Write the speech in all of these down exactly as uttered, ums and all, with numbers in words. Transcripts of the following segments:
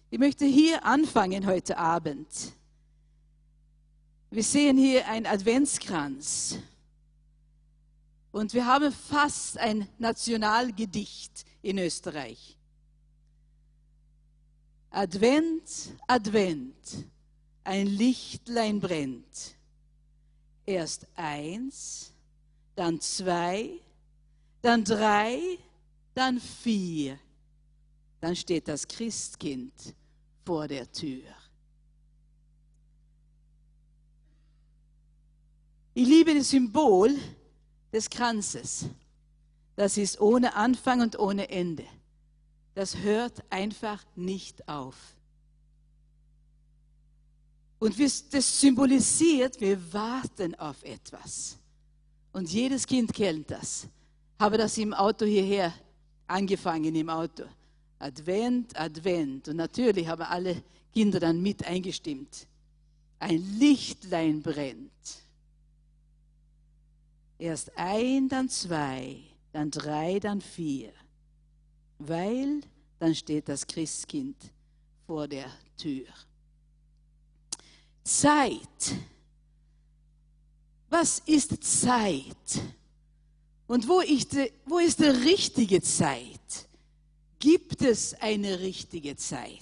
Ich möchte hier anfangen heute Abend. Wir sehen hier einen Adventskranz. Und wir haben fast ein Nationalgedicht in Österreich. Advent, Advent, ein Lichtlein brennt. Erst eins, dann zwei, dann drei, dann vier. Dann steht das Christkind vor der Tür. Ich liebe das Symbol des Kranzes. Das ist ohne Anfang und ohne Ende. Das hört einfach nicht auf. Und das symbolisiert, wir warten auf etwas. Und jedes Kind kennt das. Habe das im Auto hierher angefangen, im Auto. Advent, Advent. Und natürlich haben alle Kinder dann mit eingestimmt. Ein Lichtlein brennt. Erst ein, dann zwei, dann drei, dann vier. Weil dann steht das Christkind vor der Tür. Zeit. Was ist Zeit? Und wo ist die, wo ist die richtige Zeit? Gibt es eine richtige Zeit?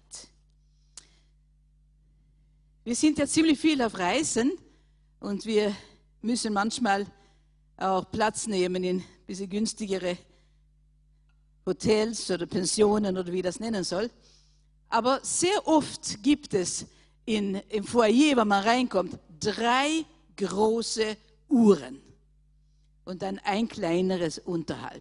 Wir sind ja ziemlich viel auf Reisen und wir müssen manchmal auch Platz nehmen in ein bisschen günstigere Hotels oder Pensionen oder wie das nennen soll. Aber sehr oft gibt es in, im Foyer, wenn man reinkommt, drei große Uhren und dann ein kleineres unterhalb.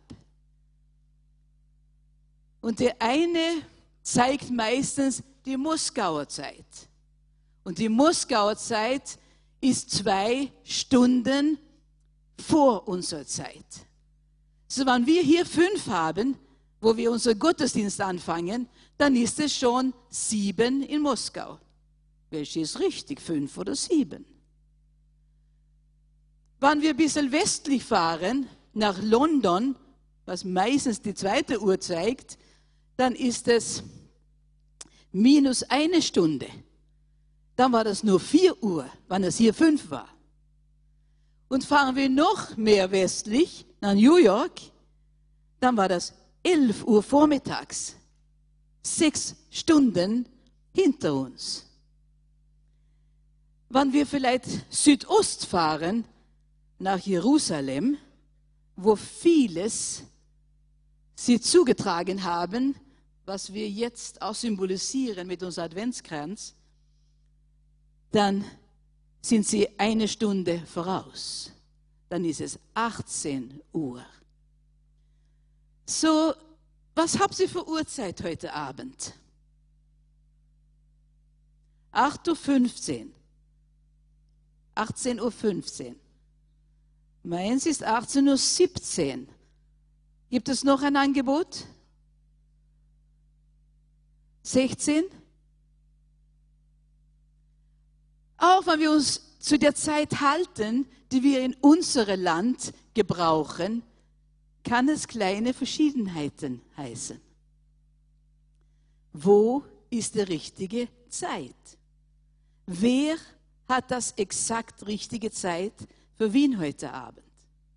Und der eine zeigt meistens die Moskauer Zeit. Und die Moskauer Zeit ist zwei Stunden vor unserer Zeit. So, wenn wir hier fünf haben, wo wir unseren Gottesdienst anfangen, dann ist es schon sieben in Moskau. Welche ist richtig, fünf oder sieben? Wenn wir ein bisschen westlich fahren, nach London, was meistens die zweite Uhr zeigt, dann ist es minus eine Stunde. Dann war das nur vier Uhr, wenn es hier fünf war. Und fahren wir noch mehr westlich, nach New York, dann war das elf Uhr vormittags. Sechs Stunden hinter uns. Wenn wir vielleicht Südost fahren, nach Jerusalem, wo vieles sie zugetragen haben, was wir jetzt auch symbolisieren mit unserem Adventskranz, dann sind sie eine Stunde voraus. Dann ist es achtzehn Uhr. So, was habt ihr für Uhrzeit heute Abend? acht Uhr fünfzehn. achtzehn Uhr fünfzehn. Meins ist achtzehn Uhr siebzehn. Gibt es noch ein Angebot? sechzehn? Auch wenn wir uns zu der Zeit halten, die wir in unserem Land gebrauchen, kann es kleine Verschiedenheiten heißen. Wo ist die richtige Zeit? Wer hat das exakt richtige Zeit für Wien heute Abend?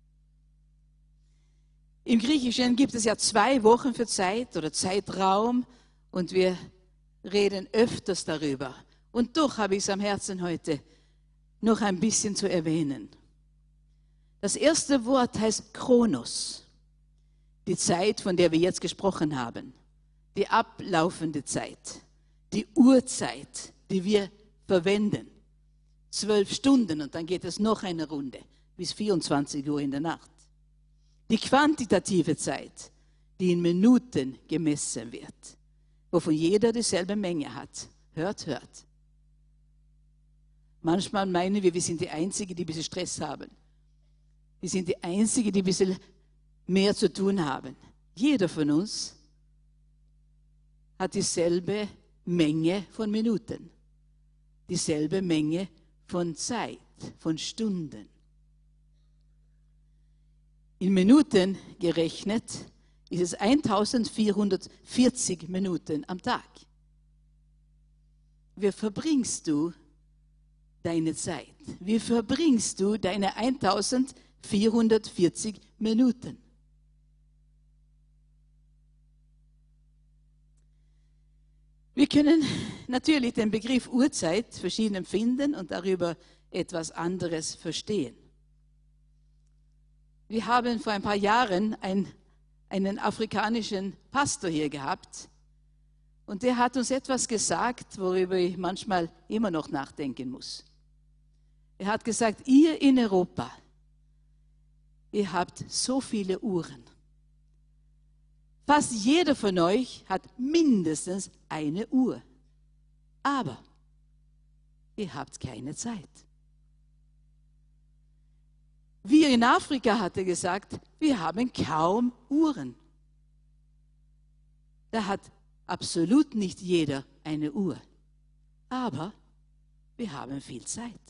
Im Griechischen gibt es ja zwei Wochen für Zeit oder Zeitraum und wir reden öfters darüber. Und doch habe ich es am Herzen heute, noch ein bisschen zu erwähnen. Das erste Wort heißt Chronos, die Zeit, von der wir jetzt gesprochen haben, die ablaufende Zeit, die Uhrzeit, die wir verwenden. Zwölf Stunden und dann geht es noch eine Runde bis vierundzwanzig Uhr in der Nacht. Die quantitative Zeit, die in Minuten gemessen wird, wovon jeder dieselbe Menge hat. Hört, hört. Manchmal meinen wir, wir sind die Einzigen, die ein bisschen Stress haben. Wir sind die Einzigen, die ein bisschen mehr zu tun haben. Jeder von uns hat dieselbe Menge von Minuten, dieselbe Menge von Zeit, von Stunden. In Minuten gerechnet ist es eintausendvierhundertvierzig Minuten am Tag. wie verbringst du deine Zeit? Wie verbringst du deine eintausendvierhundertvierzig Minuten? Wir können natürlich den Begriff Uhrzeit verschieden empfinden und darüber etwas anderes verstehen. Wir haben vor ein paar Jahren ein, einen afrikanischen Pastor hier gehabt und der hat uns etwas gesagt, worüber ich manchmal immer noch nachdenken muss. Er hat gesagt, ihr in Europa, ihr habt so viele Uhren. Fast jeder von euch hat mindestens eine Uhr. Aber ihr habt keine Zeit. Wir in Afrika, hat er gesagt, wir haben kaum Uhren. Da hat absolut nicht jeder eine Uhr. Aber wir haben viel Zeit.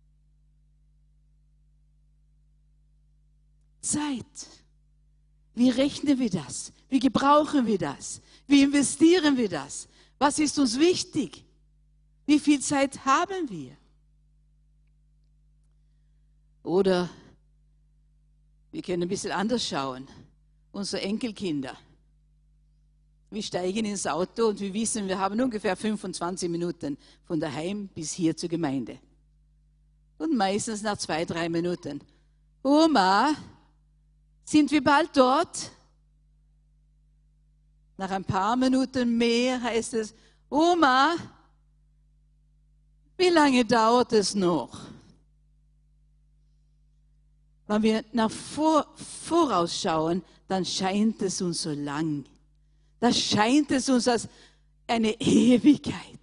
Zeit. Wie rechnen wir das? Wie gebrauchen wir das? Wie investieren wir das? Was ist uns wichtig? Wie viel Zeit haben wir? Oder wir können ein bisschen anders schauen. Unsere Enkelkinder. Wir steigen ins Auto und wir wissen, wir haben ungefähr fünfundzwanzig Minuten von daheim bis hier zur Gemeinde. Und meistens nach zwei, drei Minuten. Oma, sind wir bald dort? Nach ein paar Minuten mehr heißt es, Oma, wie lange dauert es noch? Wenn wir nach vor, vorausschauen, dann scheint es uns so lang. Da scheint es uns als eine Ewigkeit.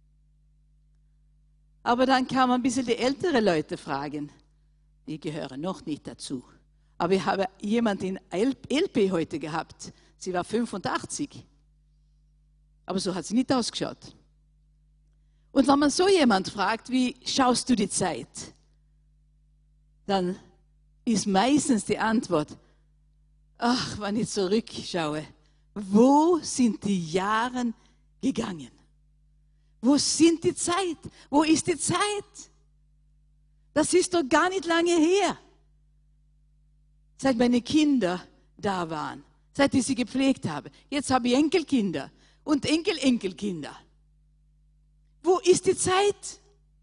Aber dann kann man ein bisschen die älteren Leute fragen. Die gehören noch nicht dazu. Aber ich habe jemanden in L P heute gehabt. Sie war fünfundachtzig. Aber so hat sie nicht ausgeschaut. Und wenn man so jemand fragt, wie schaust du die Zeit? Dann ist meistens die Antwort, ach, wenn ich zurückschaue, wo sind die Jahre gegangen? Wo sind die Zeit? Wo ist die Zeit? Das ist doch gar nicht lange her. Seit meine Kinder da waren, seit ich sie gepflegt habe. Jetzt habe ich Enkelkinder und Enkel-Enkelkinder. Wo ist die Zeit?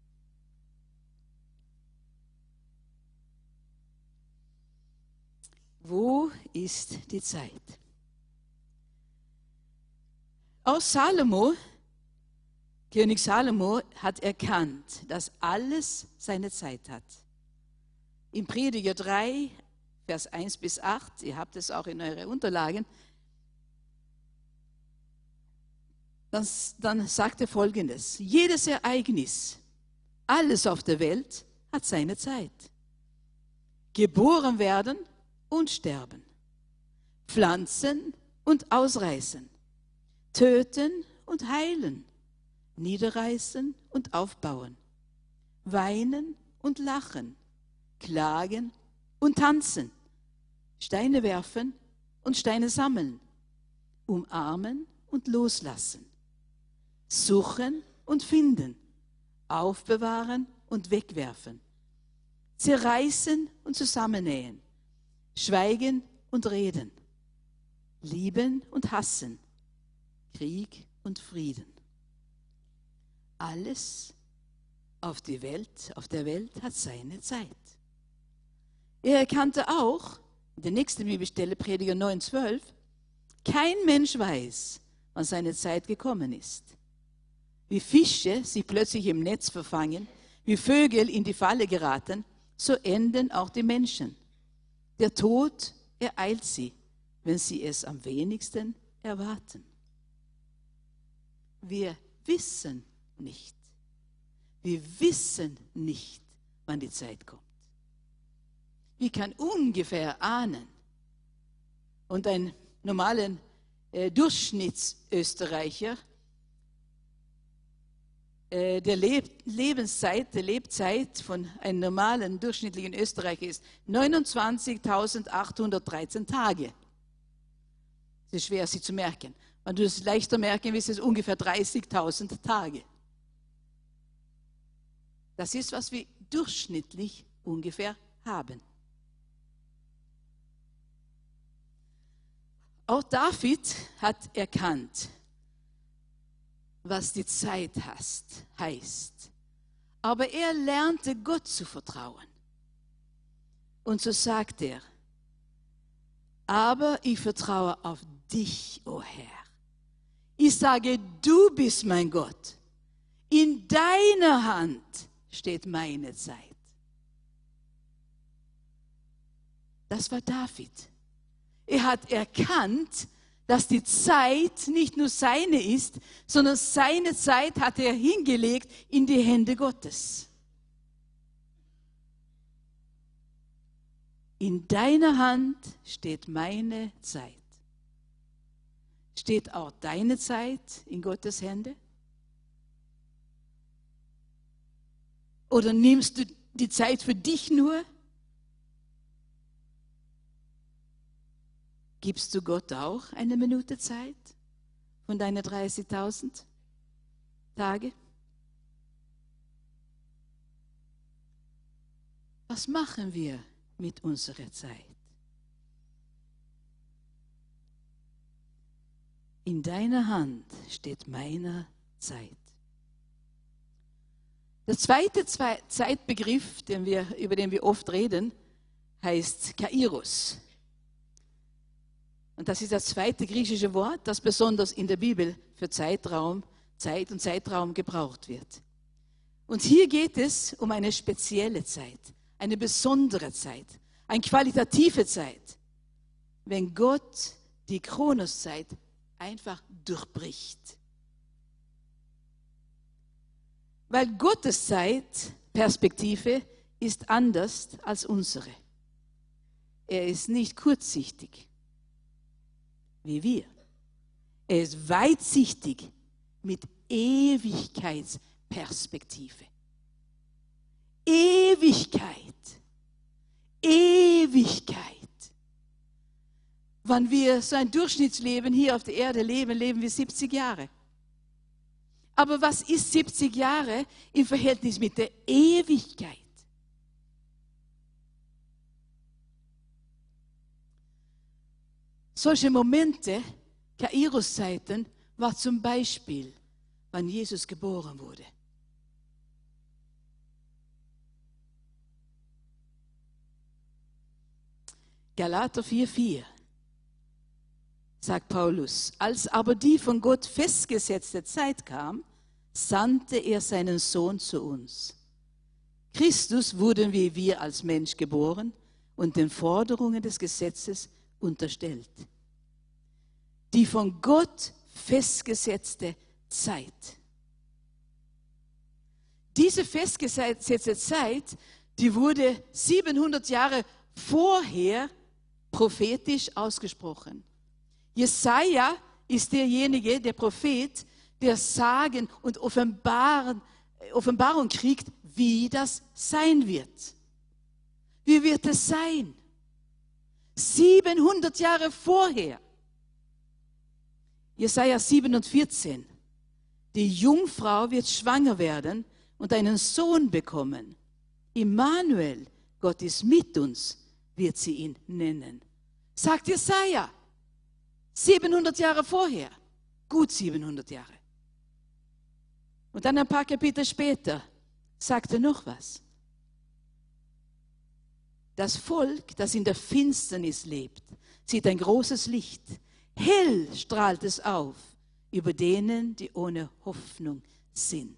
Wo ist die Zeit? Auch Salomo, König Salomo, hat erkannt, dass alles seine Zeit hat. Im Prediger drei, Vers eins bis acht, ihr habt es auch in euren Unterlagen, dann, dann sagt er Folgendes: Jedes Ereignis, alles auf der Welt hat seine Zeit. Geboren werden und sterben, pflanzen und ausreißen, töten und heilen, niederreißen und aufbauen, weinen und lachen, klagen und tanzen, Steine werfen und Steine sammeln, umarmen und loslassen, suchen und finden, aufbewahren und wegwerfen, zerreißen und zusammennähen, schweigen und reden, lieben und hassen, Krieg und Frieden. Alles auf, die Welt, auf der Welt hat seine Zeit. Er erkannte auch, in der nächsten Bibelstelle, Prediger neun, zwölf, kein Mensch weiß, wann seine Zeit gekommen ist. Wie Fische sich plötzlich im Netz verfangen, wie Vögel in die Falle geraten, so enden auch die Menschen. Der Tod ereilt sie, wenn sie es am wenigsten erwarten. Wir wissen nicht. Wir wissen nicht, wann die Zeit kommt. Wir können ungefähr ahnen. Und ein normaler äh, Durchschnittsösterreicher, äh, der Leb Lebenszeit, der Lebzeit von einem normalen durchschnittlichen Österreicher ist neunundzwanzigtausendachthundertdreizehn Tage. Das ist schwer, sich zu merken. Wenn du es leichter merken willst, ist es ungefähr dreißigtausend Tage. Das ist, was wir durchschnittlich ungefähr haben. Auch David hat erkannt, was die Zeit heißt, heißt. Aber er lernte Gott zu vertrauen. Und so sagt er, aber ich vertraue auf dich, o Herr. Ich sage, du bist mein Gott. In deiner Hand steht meine Zeit. Das war David. Er hat erkannt, dass die Zeit nicht nur seine ist, sondern seine Zeit hat er hingelegt in die Hände Gottes. In deiner Hand steht meine Zeit. Steht auch deine Zeit in Gottes Hände? Oder nimmst du die Zeit für dich nur? Gibst du Gott auch eine Minute Zeit von deinen dreißigtausend Tage? Was machen wir mit unserer Zeit? In deiner Hand steht meine Zeit. Der zweite Zeitbegriff, den wir, über den wir oft reden, heißt Kairos. Und das ist das zweite griechische Wort, das besonders in der Bibel für Zeitraum, Zeit und Zeitraum gebraucht wird. Und hier geht es um eine spezielle Zeit, eine besondere Zeit, eine qualitative Zeit, wenn Gott die Chronoszeit einfach durchbricht. Weil Gottes Zeitperspektive ist anders als unsere. Er ist nicht kurzsichtig wie wir. Er ist weitsichtig mit Ewigkeitsperspektive. Ewigkeit. Ewigkeit. Wenn wir so ein Durchschnittsleben hier auf der Erde leben, leben wir siebzig Jahre. Aber was ist siebzig Jahre im Verhältnis mit der Ewigkeit? Solche Momente, Kairos-Zeiten, war zum Beispiel, wann Jesus geboren wurde. Galater vier vier sagt Paulus, als aber die von Gott festgesetzte Zeit kam, sandte er seinen Sohn zu uns. Christus wurden wie wir als Mensch geboren und den Forderungen des Gesetzes unterstellt. Die von Gott festgesetzte Zeit. Diese festgesetzte Zeit, die wurde siebenhundert Jahre vorher prophetisch ausgesprochen. Jesaja ist derjenige, der Prophet, der Sagen und Offenbaren, Offenbarung kriegt, wie das sein wird. Wie wird es sein? siebenhundert Jahre vorher. Jesaja sieben und vierzehn. Die Jungfrau wird schwanger werden und einen Sohn bekommen. Immanuel, Gott ist mit uns, wird sie ihn nennen. Sagt Jesaja. siebenhundert Jahre vorher. Gut siebenhundert Jahre. Und dann ein paar Kapitel später sagt er noch was. Das Volk, das in der Finsternis lebt, sieht ein großes Licht. Hell strahlt es auf über denen, die ohne Hoffnung sind.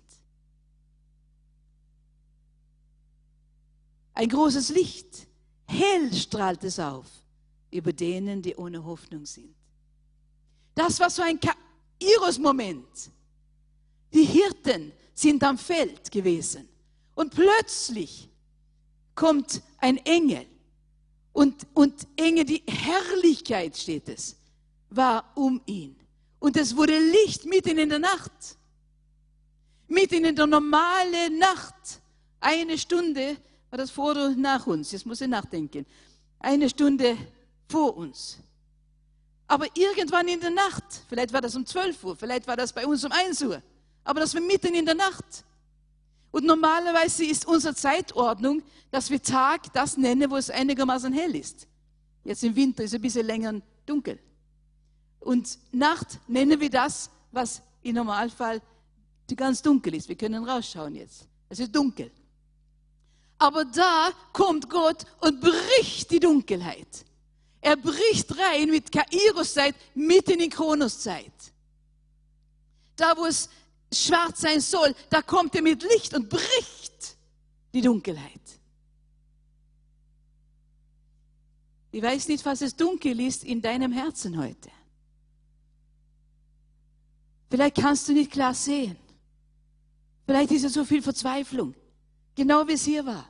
Ein großes Licht. Hell strahlt es auf über denen, die ohne Hoffnung sind. Das war so ein Kairos-Moment. Die Hirten sind am Feld gewesen und plötzlich kommt ein Engel und, und Engel, die Herrlichkeit, steht es, war um ihn. Und es wurde Licht mitten in der Nacht. Mitten in der normalen Nacht. Eine Stunde, war das vor oder nach uns? Jetzt muss ich nachdenken. Eine Stunde vor uns. Aber irgendwann in der Nacht, vielleicht war das um zwölf Uhr, vielleicht war das bei uns um eins Uhr, aber das war mitten in der Nacht. Und normalerweise ist unsere Zeitordnung, dass wir Tag das nennen, wo es einigermaßen hell ist. Jetzt im Winter ist es ein bisschen länger dunkel. Und Nacht nennen wir das, was im Normalfall ganz dunkel ist. Wir können rausschauen jetzt. Es ist dunkel. Aber da kommt Gott und bricht die Dunkelheit. Er bricht rein mit Kairos-Zeit mitten in Kronos-Zeit. Da, wo es schwarz sein soll, da kommt er mit Licht und bricht die Dunkelheit. Ich weiß nicht, was es dunkel ist in deinem Herzen heute. Vielleicht kannst du nicht klar sehen. Vielleicht ist es so viel Verzweiflung, genau wie es hier war.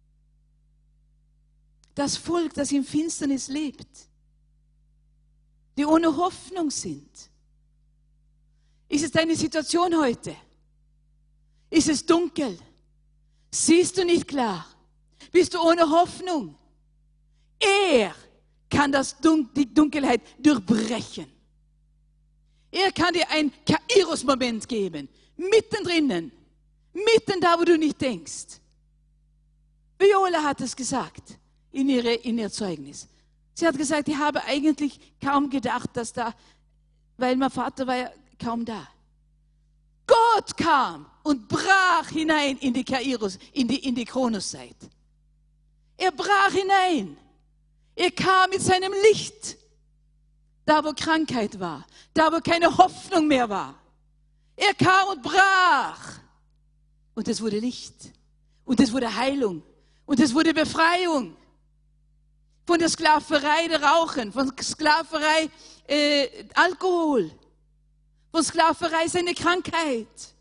Das Volk, das in Finsternis lebt, die ohne Hoffnung sind. Ist es deine Situation heute? Ist es dunkel? Siehst du nicht klar? Bist du ohne Hoffnung? Er kann das Dun- die Dunkelheit durchbrechen. Er kann dir einen Kairos-Moment geben, mittendrin, mitten da, wo du nicht denkst. Viola hat es gesagt in, ihre, in ihr Zeugnis. Sie hat gesagt, ich habe eigentlich kaum gedacht, dass da, weil mein Vater war ja kaum da. Gott kam und brach hinein in die Kairos, in die, in die Kronoszeit. Er brach hinein. Er kam mit seinem Licht. Da, wo Krankheit war. Da, wo keine Hoffnung mehr war. Er kam und brach. Und es wurde Licht. Und es wurde Heilung. Und es wurde Befreiung. Von der Sklaverei der Rauchen. Von Sklaverei äh, Alkohol. Von Sklaverei seine Krankheit.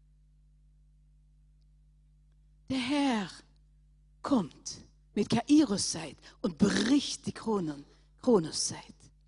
Der Herr kommt mit Kairos-Zeit und bricht die Kronen, Kronos-Zeit.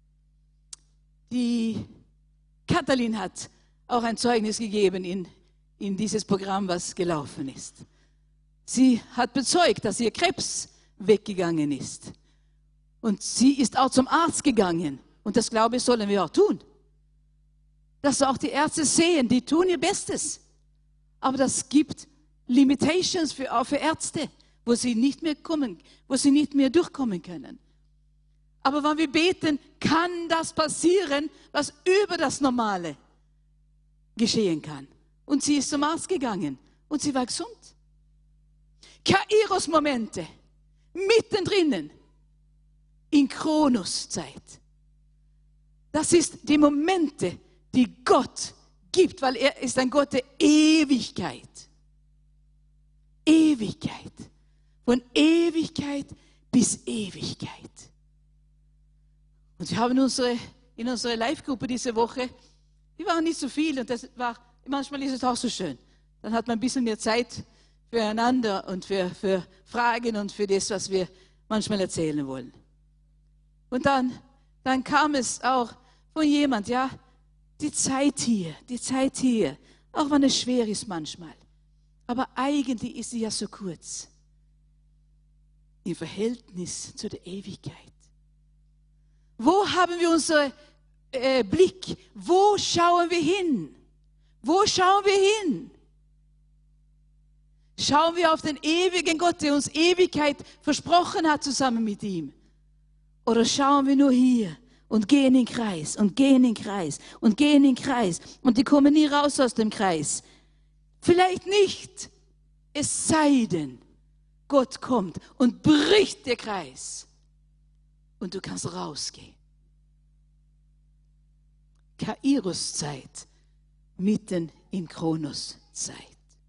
Die Katalin hat auch ein Zeugnis gegeben in, in dieses Programm, was gelaufen ist. Sie hat bezeugt, dass ihr Krebs weggegangen ist. Und sie ist auch zum Arzt gegangen. Und das, glaube ich, sollen wir auch tun. Dass auch die Ärzte sehen, die tun ihr Bestes. Aber das gibt Limitations für, auch für Ärzte, wo sie nicht mehr kommen, wo sie nicht mehr durchkommen können. Aber wenn wir beten, kann das passieren, was über das Normale geschehen kann. Und sie ist zum Arzt gegangen und sie war gesund. Kairos-Momente, mittendrin, in Kronos-Zeit. Das ist die Momente, die Gott gibt, weil er ist ein Gott der Ewigkeit. Ewigkeit. Von Ewigkeit bis Ewigkeit. Und wir haben unsere, in unserer Live-Gruppe diese Woche, die waren nicht so viel und das war, manchmal ist es auch so schön. Dann hat man ein bisschen mehr Zeit füreinander und für, für Fragen und für das, was wir manchmal erzählen wollen. Und dann, dann kam es auch von jemand, ja, die Zeit hier, die Zeit hier, auch wenn es schwer ist manchmal. Aber eigentlich ist sie ja so kurz. Im Verhältnis zu der Ewigkeit. Wo haben wir unseren äh, Blick? Wo schauen wir hin? Wo schauen wir hin? Schauen wir auf den ewigen Gott, der uns Ewigkeit versprochen hat, zusammen mit ihm? Oder schauen wir nur hier und gehen in den Kreis und gehen in den Kreis und gehen in den Kreis und die kommen nie raus aus dem Kreis? Vielleicht nicht, es sei denn, Gott kommt und bricht den Kreis und du kannst rausgehen. Kairos-Zeit, mitten in Kronos-Zeit.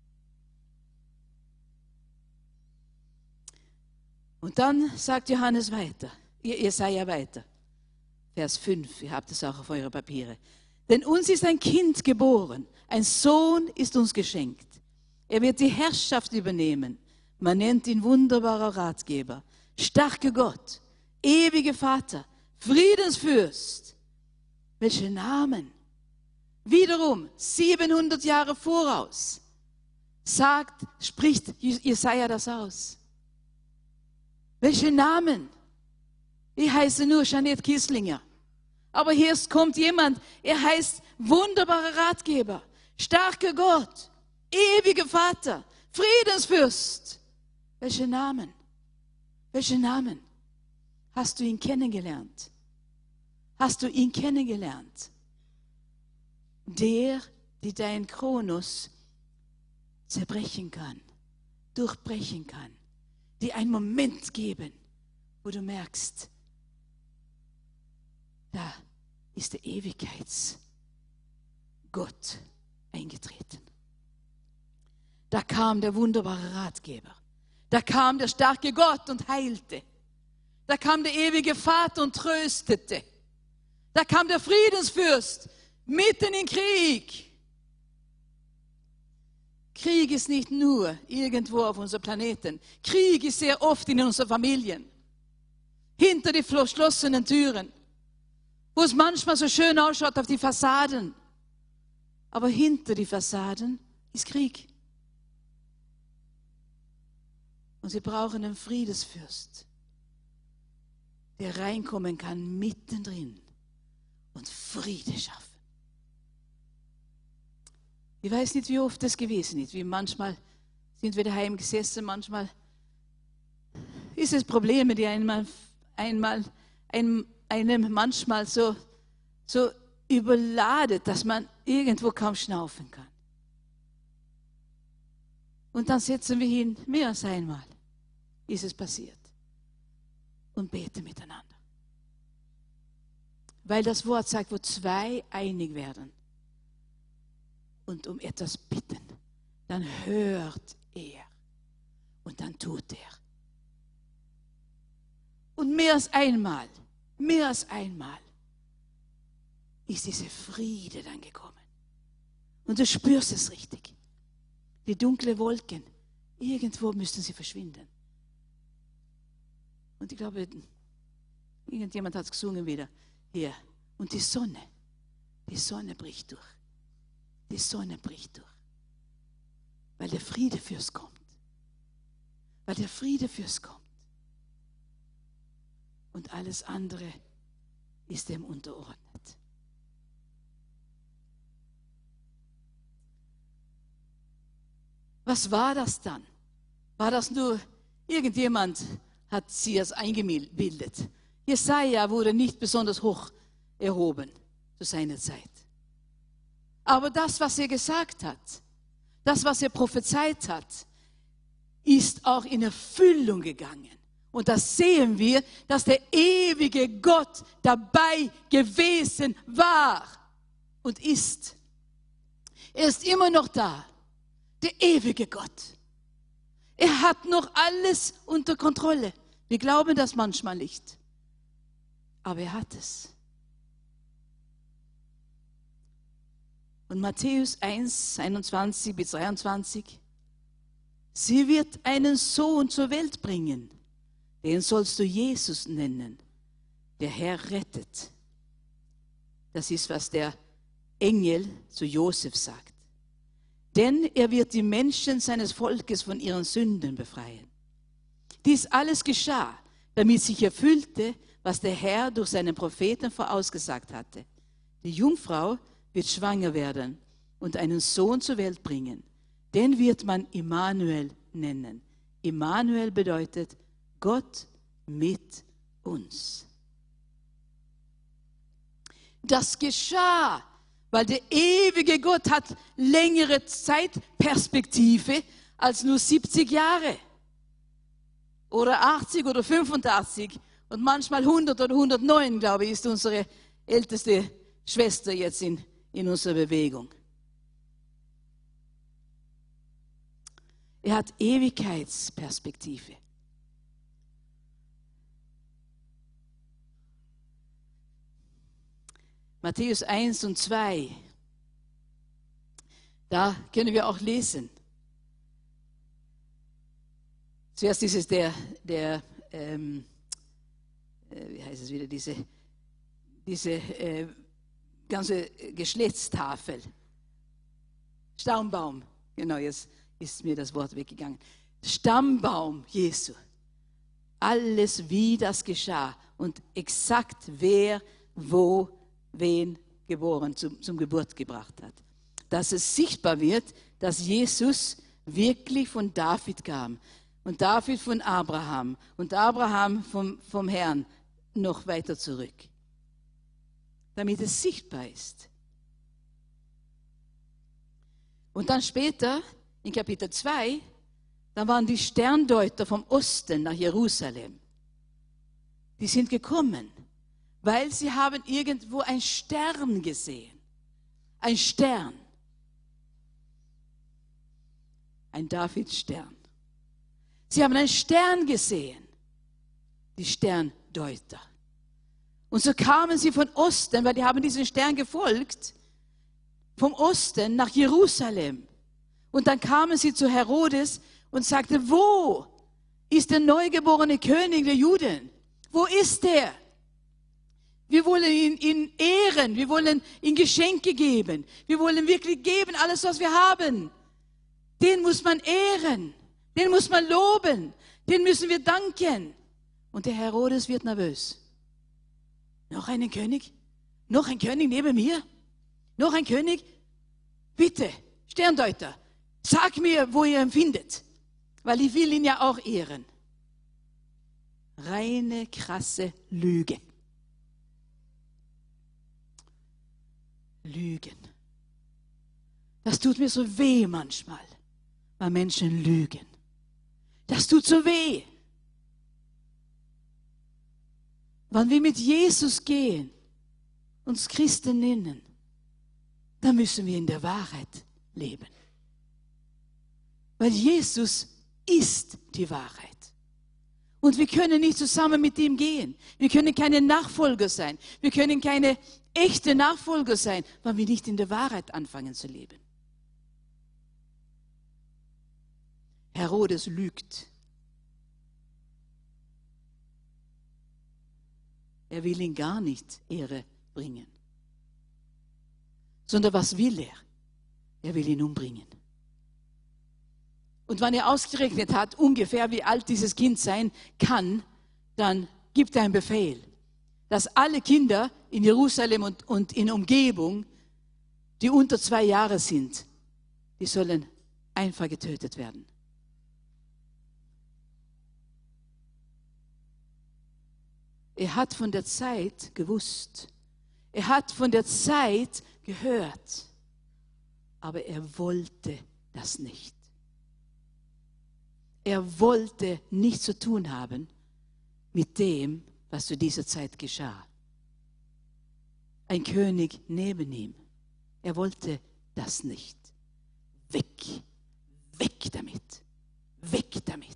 Und dann sagt Johannes weiter, Jesaja weiter, Vers fünf, ihr habt es auch auf eure Papiere. Denn uns ist ein Kind geboren, ein Sohn ist uns geschenkt. Er wird die Herrschaft übernehmen. Man nennt ihn wunderbarer Ratgeber, starker Gott, ewiger Vater, Friedensfürst. Welche Namen? Wiederum, siebenhundert Jahre voraus, sagt, spricht Jesaja das aus. Welche Namen? Ich heiße nur Jeanette Kieslinger. Aber hier kommt jemand, er heißt wunderbarer Ratgeber, starker Gott, ewiger Vater, Friedensfürst. Welche Namen? Welche Namen? Hast du ihn kennengelernt? Hast du ihn kennengelernt? Der, der dein Kronos zerbrechen kann, durchbrechen kann, dir einen Moment geben, wo du merkst, da ist der Ewigkeitsgott eingetreten. Da kam der wunderbare Ratgeber. Da kam der starke Gott und heilte. Da kam der ewige Vater und tröstete. Da kam der Friedensfürst mitten in Krieg. Krieg ist nicht nur irgendwo auf unserem Planeten. Krieg ist sehr oft in unseren Familien. Hinter die verschlossenen Türen. Wo es manchmal so schön ausschaut auf die Fassaden. Aber hinter die Fassaden ist Krieg. Und sie brauchen einen Friedensfürst, der reinkommen kann mittendrin und Friede schaffen. Ich weiß nicht, wie oft das gewesen ist. Wie manchmal sind wir daheim gesessen, manchmal ist es Probleme, die einmal, einmal, ein, einem manchmal so, so überladet, dass man irgendwo kaum schnaufen kann. Und dann setzen wir hin, mehr als einmal ist es passiert. Und beten miteinander. Weil das Wort sagt, wo zwei einig werden und um etwas bitten, dann hört er und dann tut er. Und mehr als einmal, mehr als einmal ist diese Friede dann gekommen. Und du spürst es richtig. Die dunklen Wolken, irgendwo müssten sie verschwinden. Und ich glaube, irgendjemand hat es gesungen wieder hier. Und die Sonne, die Sonne bricht durch. Die Sonne bricht durch. Weil der Friedefürst kommt. Weil der Friedefürst kommt. Und alles andere ist dem unterordnet. Was war das dann? War das nur, irgendjemand hat sie es eingebildet. Jesaja wurde nicht besonders hoch erhoben zu seiner Zeit. Aber das, was er gesagt hat, das, was er prophezeit hat, ist auch in Erfüllung gegangen. Und das sehen wir, dass der ewige Gott dabei gewesen war und ist. Er ist immer noch da. Der ewige Gott. Er hat noch alles unter Kontrolle. Wir glauben das manchmal nicht. Aber er hat es. Und Matthäus eins, einundzwanzig bis dreiundzwanzig. Sie wird einen Sohn zur Welt bringen. Den sollst du Jesus nennen. Der Herr rettet. Das ist, was der Engel zu Josef sagt. Denn er wird die Menschen seines Volkes von ihren Sünden befreien. Dies alles geschah, damit sich erfüllte, was der Herr durch seinen Propheten vorausgesagt hatte. Die Jungfrau wird schwanger werden und einen Sohn zur Welt bringen. Den wird man Immanuel nennen. Immanuel bedeutet Gott mit uns. Das geschah. Weil der ewige Gott hat längere Zeitperspektive als nur siebzig Jahre. Oder achtzig oder fünfundachtzig. Und manchmal hundert oder hundertneun, glaube ich, ist unsere älteste Schwester jetzt in, in unserer Bewegung. Er hat Ewigkeitsperspektive. Matthäus eins und zwei, da können wir auch lesen. Zuerst ist es der, der ähm, äh, wie heißt es wieder, diese, diese äh, ganze Geschlechtstafel. Stammbaum, genau, jetzt ist mir das Wort weggegangen. Stammbaum Jesu. Alles, wie das geschah und exakt wer, wo, wen geboren, zum, zum Geburt gebracht hat. Dass es sichtbar wird, dass Jesus wirklich von David kam und David von Abraham und Abraham vom, vom Herrn noch weiter zurück, damit es sichtbar ist. Und dann später, in Kapitel zwei, da waren die Sterndeuter vom Osten nach Jerusalem. Die sind gekommen, weil sie haben irgendwo einen Stern gesehen. Ein Stern. Ein Davidstern. Sie haben einen Stern gesehen. Die Sterndeuter. Und so kamen sie von Osten, weil die haben diesen Stern gefolgt, vom Osten nach Jerusalem. Und dann kamen sie zu Herodes und sagten, wo ist der neugeborene König der Juden? Wo ist er? Wir wollen ihn, ihn ehren, wir wollen ihm Geschenke geben, wir wollen wirklich geben, alles was wir haben. Den muss man ehren, den muss man loben, den müssen wir danken. Und der Herodes wird nervös. Noch einen König? Noch ein König neben mir? Noch ein König? Bitte, Sterndeuter, sag mir, wo ihr ihn findet, weil ich will ihn ja auch ehren. Reine, krasse Lüge. Lügen. Das tut mir so weh manchmal, weil Menschen lügen. Das tut so weh. Wenn wir mit Jesus gehen, uns Christen nennen, dann müssen wir in der Wahrheit leben. Weil Jesus ist die Wahrheit. Und wir können nicht zusammen mit ihm gehen. Wir können keine Nachfolger sein. Wir können keine echte Nachfolger sein, wenn wir nicht in der Wahrheit anfangen zu leben. Herodes lügt. Er will ihn gar nicht Ehre bringen. Sondern was will er? Er will ihn umbringen. Und wenn er ausgerechnet hat, ungefähr wie alt dieses Kind sein kann, dann gibt er einen Befehl, dass alle Kinder in Jerusalem und, und in Umgebung, die unter zwei Jahre sind, die sollen einfach getötet werden. Er hat von der Zeit gewusst. Er hat von der Zeit gehört. Aber er wollte das nicht. Er wollte nichts zu tun haben mit dem, was zu dieser Zeit geschah. Ein König neben ihm. Er wollte das nicht. Weg, weg damit, weg damit.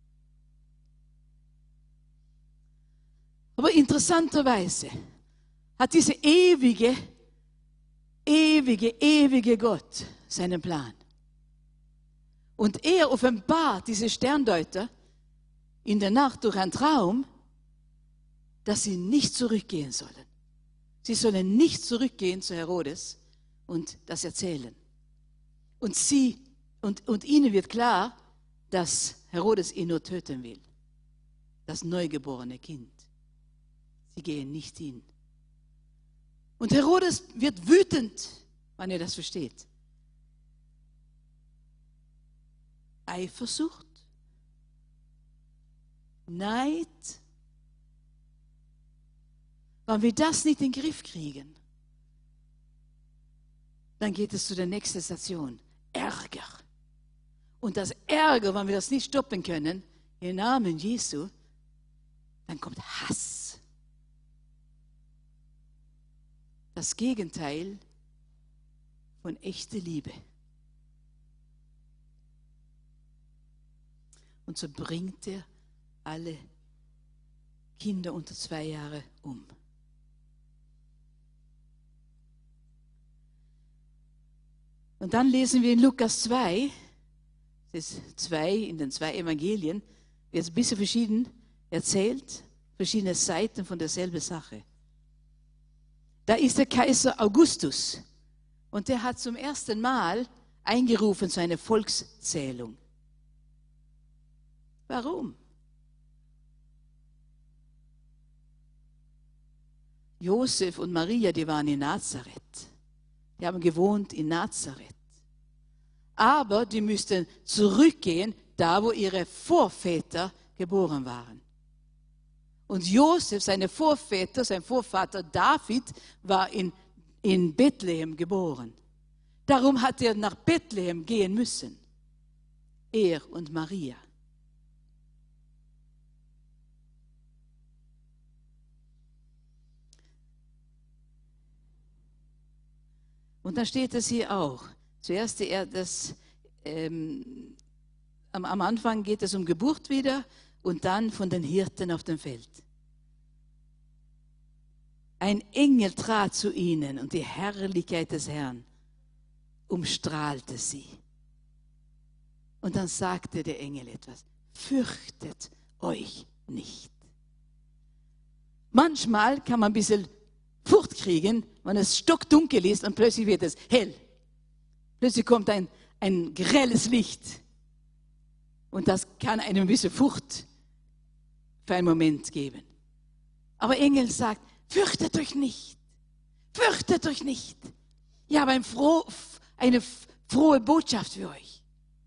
Aber interessanterweise hat dieser ewige, ewige, ewige Gott seinen Plan. Und er offenbart diese Sterndeuter in der Nacht durch einen Traum, dass sie nicht zurückgehen sollen. Sie sollen nicht zurückgehen zu Herodes und das erzählen. Und, sie, und, und ihnen wird klar, dass Herodes ihn nur töten will. Das neugeborene Kind. Sie gehen nicht hin. Und Herodes wird wütend, wenn er das versteht. Eifersucht, Neid. Wenn wir das nicht in den Griff kriegen, dann geht es zu der nächsten Station. Ärger. Und das Ärger, wenn wir das nicht stoppen können, im Namen Jesu, dann kommt Hass. Das Gegenteil von echter Liebe. Und so bringt er alle Kinder unter zwei Jahre um. Und dann lesen wir in Lukas zwei, das ist zwei, in den zwei Evangelien, wird ein bisschen verschieden erzählt, verschiedene Seiten von derselben Sache. Da ist der Kaiser Augustus und der hat zum ersten Mal eingerufen zu einer Volkszählung. Warum? Josef und Maria, die waren in Nazareth. Die haben gewohnt in Nazareth. Aber die müssten zurückgehen, da wo ihre Vorväter geboren waren. Und Josef, seine Vorväter, sein Vorvater David, war in, in Bethlehem geboren. Darum hat er nach Bethlehem gehen müssen. Er und Maria. Und dann steht es hier auch. Zuerst die, das, ähm, am, am Anfang geht es um Geburt wieder und dann von den Hirten auf dem Feld. Ein Engel trat zu ihnen und die Herrlichkeit des Herrn umstrahlte sie. Und dann sagte der Engel etwas: Fürchtet euch nicht. Manchmal kann man ein bisschen Furcht kriegen, wenn es stockdunkel ist und plötzlich wird es hell. Plötzlich kommt ein, ein grelles Licht. Und das kann einem ein bisschen Furcht für einen Moment geben. Aber Engel sagt, fürchtet euch nicht. Fürchtet euch nicht. Ich habe ein froh, eine frohe Botschaft für euch.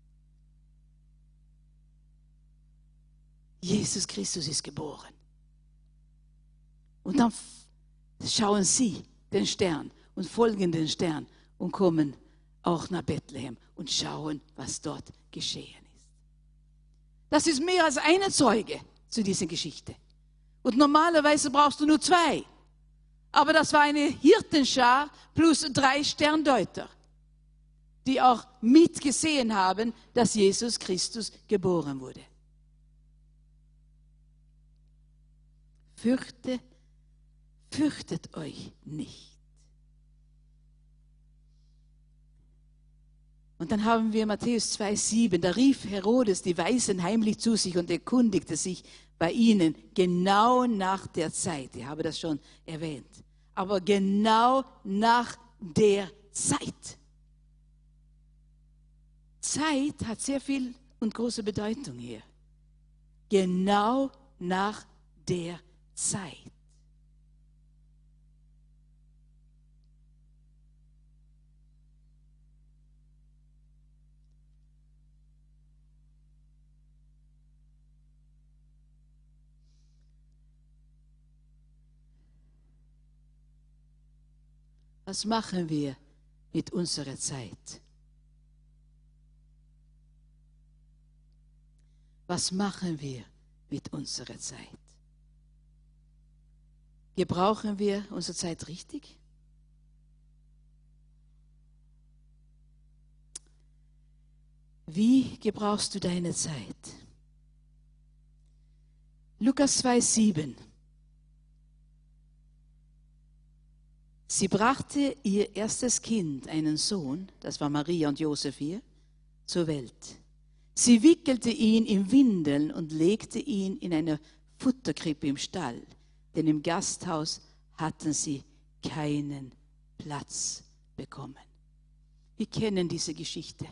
Jesus Christus ist geboren. Und dann schauen sie den Stern und folgen den Stern und kommen auch nach Bethlehem und schauen, was dort geschehen ist. Das ist mehr als eine Zeuge zu dieser Geschichte. Und normalerweise brauchst du nur zwei. Aber das war eine Hirtenschar plus drei Sterndeuter, die auch mitgesehen haben, dass Jesus Christus geboren wurde. Fürchte, fürchtet euch nicht. Und dann haben wir Matthäus zwei sieben, da rief Herodes die Weisen heimlich zu sich und erkundigte sich bei ihnen genau nach der Zeit. Ich habe das schon erwähnt. Aber genau nach der Zeit. Zeit hat sehr viel und große Bedeutung hier. Genau nach der Zeit. Was machen wir mit unserer Zeit? Was machen wir mit unserer Zeit? Gebrauchen wir unsere Zeit richtig? Wie gebrauchst du deine Zeit? Lukas zwei sieben. Sie brachte ihr erstes Kind, einen Sohn, das war Maria und Josef hier, zur Welt. Sie wickelte ihn in Windeln und legte ihn in eine Futterkrippe im Stall, denn im Gasthaus hatten sie keinen Platz bekommen. Wir kennen diese Geschichte.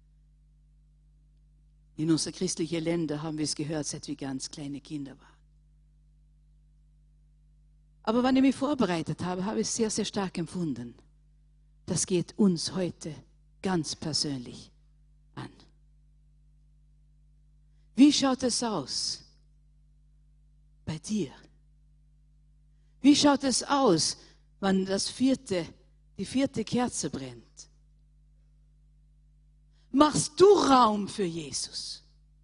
In unseren christlichen Ländern haben wir es gehört, seit wir ganz kleine Kinder waren. Aber wenn ich mich vorbereitet habe, habe ich es sehr, sehr stark empfunden. Das geht uns heute ganz persönlich an. Wie schaut es aus bei dir? Wie schaut es aus, wenn das vierte, die vierte Kerze brennt? Machst du Raum für Jesus?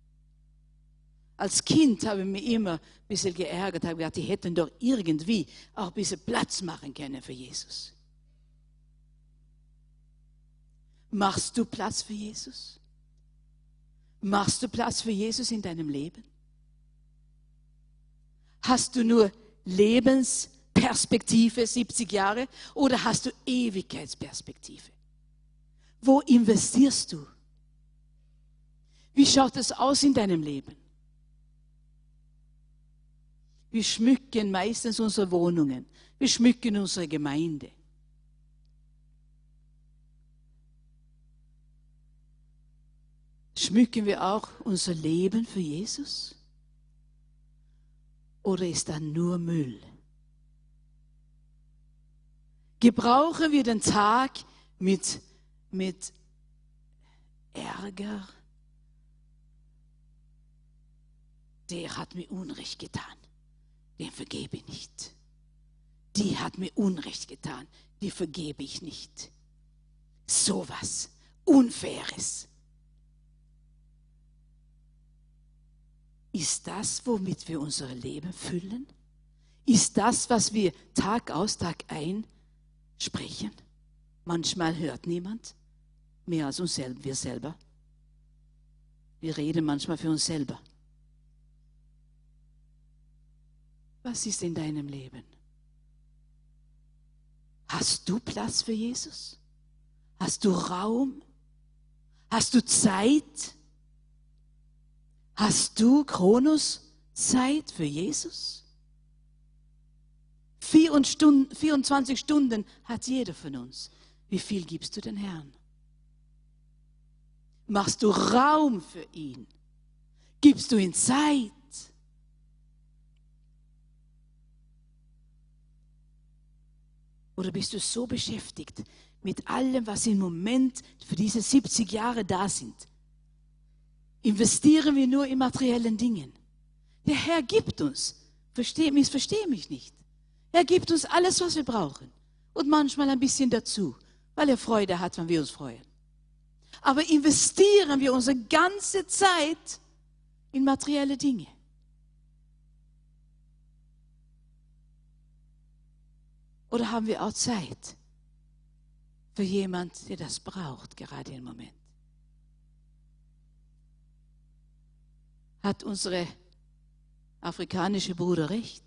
Als Kind habe ich mich immer ein bisschen geärgert, habe gedacht, die hätten doch irgendwie auch ein bisschen Platz machen können für Jesus. Machst du Platz für Jesus? Machst du Platz für Jesus in deinem Leben? Hast du nur Lebensperspektive, siebzig Jahre, oder hast du Ewigkeitsperspektive? Wo investierst du? Wie schaut es aus in deinem Leben? Wir schmücken meistens unsere Wohnungen. Wir schmücken unsere Gemeinde. Schmücken wir auch unser Leben für Jesus? Oder ist da nur Müll? Gebrauchen wir den Tag mit, mit Ärger, der hat mir Unrecht getan, den vergebe ich nicht. Die hat mir Unrecht getan, die vergebe ich nicht. Sowas Unfaires. Ist das, womit wir unser Leben füllen? Ist das, was wir Tag aus, Tag ein sprechen? Manchmal hört niemand mehr als uns selber, wir selber. Wir reden manchmal für uns selber. Was ist in deinem Leben? Hast du Platz für Jesus? Hast du Raum? Hast du Zeit? Hast du Kronos-Zeit für Jesus? vierundzwanzig Stunden hat jeder von uns. Wie viel gibst du den Herrn? Machst du Raum für ihn? Gibst du ihm Zeit? Oder bist du so beschäftigt mit allem, was im Moment für diese siebzig Jahre da sind? Investieren wir nur in materiellen Dingen. Der Herr gibt uns, versteh, missverstehe mich nicht, er gibt uns alles, was wir brauchen. Und manchmal ein bisschen dazu, weil er Freude hat, wenn wir uns freuen. Aber investieren wir unsere ganze Zeit in materielle Dinge? Oder haben wir auch Zeit für jemanden, der das braucht, gerade im Moment? Hat unsere afrikanische Bruder recht?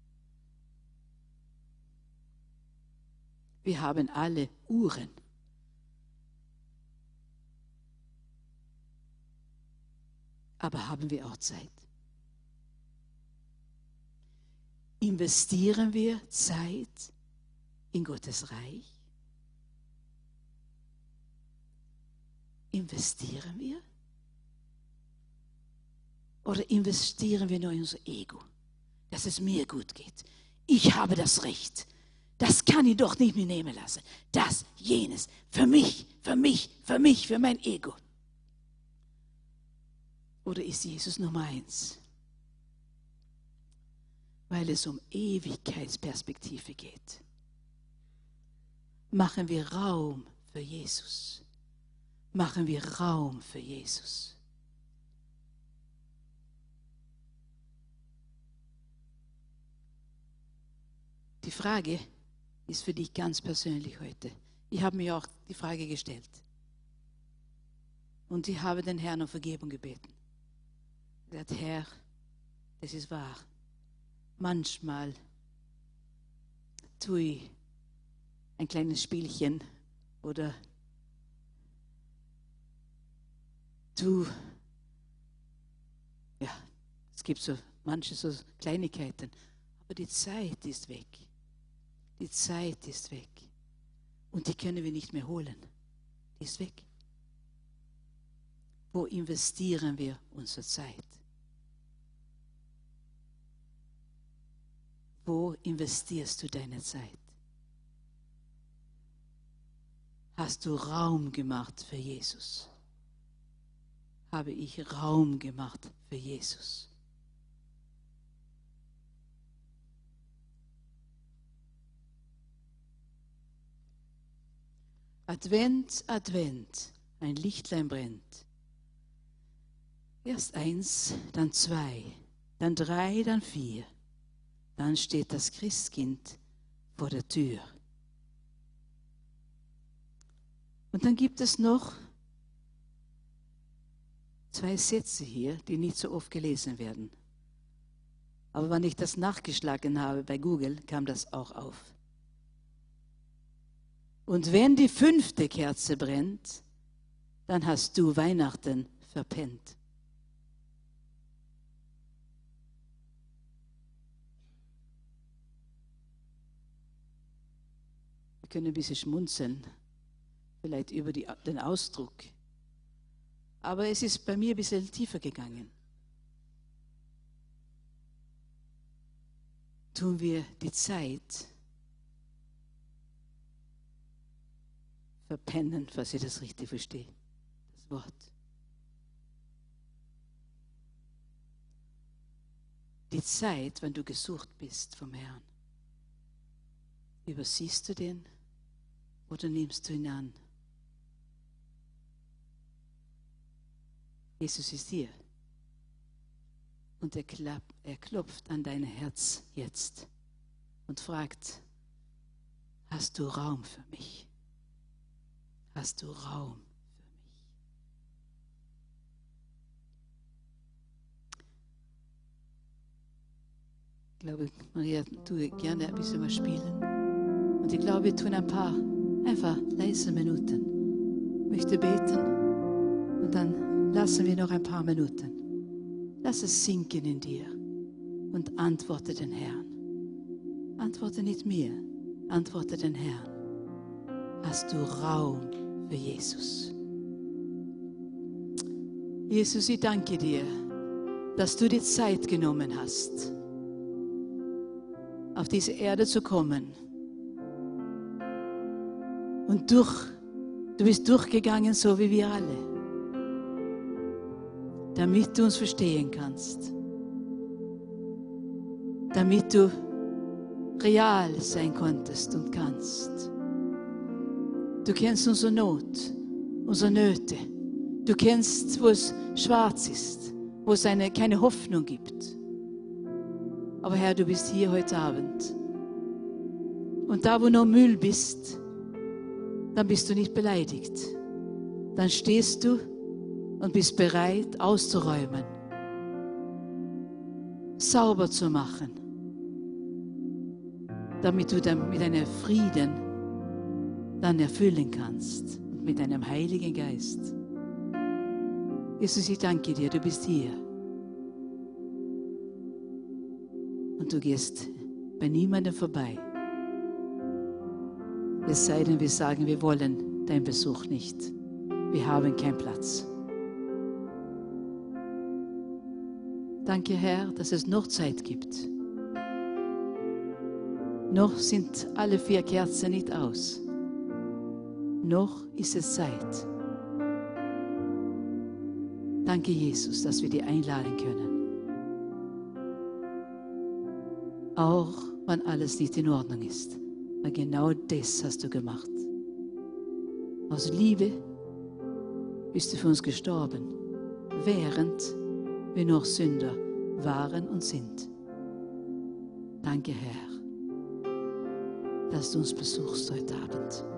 Wir haben alle Uhren. Aber haben wir auch Zeit? Investieren wir Zeit in Gottes Reich? Investieren wir? Oder investieren wir nur in unser Ego, dass es mir gut geht? Ich habe das Recht. Das kann ich doch nicht mehr nehmen lassen. Das, jenes, für mich, für mich, für mich, für mein Ego. Oder ist Jesus Nummer eins? Weil es um Ewigkeitsperspektive geht. Machen wir Raum für Jesus. Machen wir Raum für Jesus. Die Frage ist für dich ganz persönlich heute. Ich habe mir auch die Frage gestellt. Und ich habe den Herrn um Vergebung gebeten. Er hat, Herr, das ist wahr. Manchmal tue ich ein kleines Spielchen oder tu, ja, es gibt so manche so Kleinigkeiten, aber die Zeit ist weg. Die Zeit ist weg. Und die können wir nicht mehr holen. Die ist weg. Wo investieren wir unsere Zeit? Wo investierst du deine Zeit? Hast du Raum gemacht für Jesus? Habe ich Raum gemacht für Jesus? Advent, Advent, ein Lichtlein brennt. Erst eins, dann zwei, dann drei, dann vier. Dann steht das Christkind vor der Tür. Und dann gibt es noch zwei Sätze hier, die nicht so oft gelesen werden. Aber wenn ich das nachgeschlagen habe bei Google, kam das auch auf. Und wenn die fünfte Kerze brennt, dann hast du Weihnachten verpennt. Wir können ein bisschen schmunzeln, vielleicht über die, den Ausdruck. Aber es ist bei mir ein bisschen tiefer gegangen. Tun wir die Zeit verpennen, falls ich das richtig verstehe. das Wort. Die Zeit, wenn du gesucht bist vom Herrn, übersiehst du den oder nimmst du ihn an? Jesus ist hier und er, klapp, er klopft an dein Herz jetzt und fragt, hast du Raum für mich? Hast du Raum für mich? Ich glaube, Maria, du gerne ein bisschen was spielen. Und ich glaube, wir tun ein paar einfach leise Minuten. Ich möchte beten und dann lassen wir noch ein paar Minuten. Lass es sinken in dir und antworte den Herrn. Antworte nicht mir, antworte den Herrn. Hast du Raum für Jesus? Jesus, ich danke dir, dass du die Zeit genommen hast, auf diese Erde zu kommen. Und durch, du bist durchgegangen, so wie wir alle, damit du uns verstehen kannst, damit du real sein konntest und kannst. Du kennst unsere Not, unsere Nöte. Du kennst, wo es schwarz ist, wo es eine, keine Hoffnung gibt. Aber Herr, du bist hier heute Abend. Und da, wo noch Müll bist, dann bist du nicht beleidigt. Dann stehst du und bist bereit, auszuräumen, sauber zu machen, damit du dann mit deinem Frieden dann erfüllen kannst und mit deinem Heiligen Geist. Jesus, ich danke dir, du bist hier. Und du gehst bei niemandem vorbei. Es sei denn, wir sagen, wir wollen deinen Besuch nicht. Wir haben keinen Platz. Danke, Herr, dass es noch Zeit gibt. Noch sind alle vier Kerzen nicht aus. Noch ist es Zeit. Danke, Jesus, dass wir dich einladen können. Auch wenn alles nicht in Ordnung ist. Weil genau das hast du gemacht. Aus Liebe bist du für uns gestorben, während wir noch Sünder waren und sind. Danke, Herr, dass du uns besuchst heute Abend.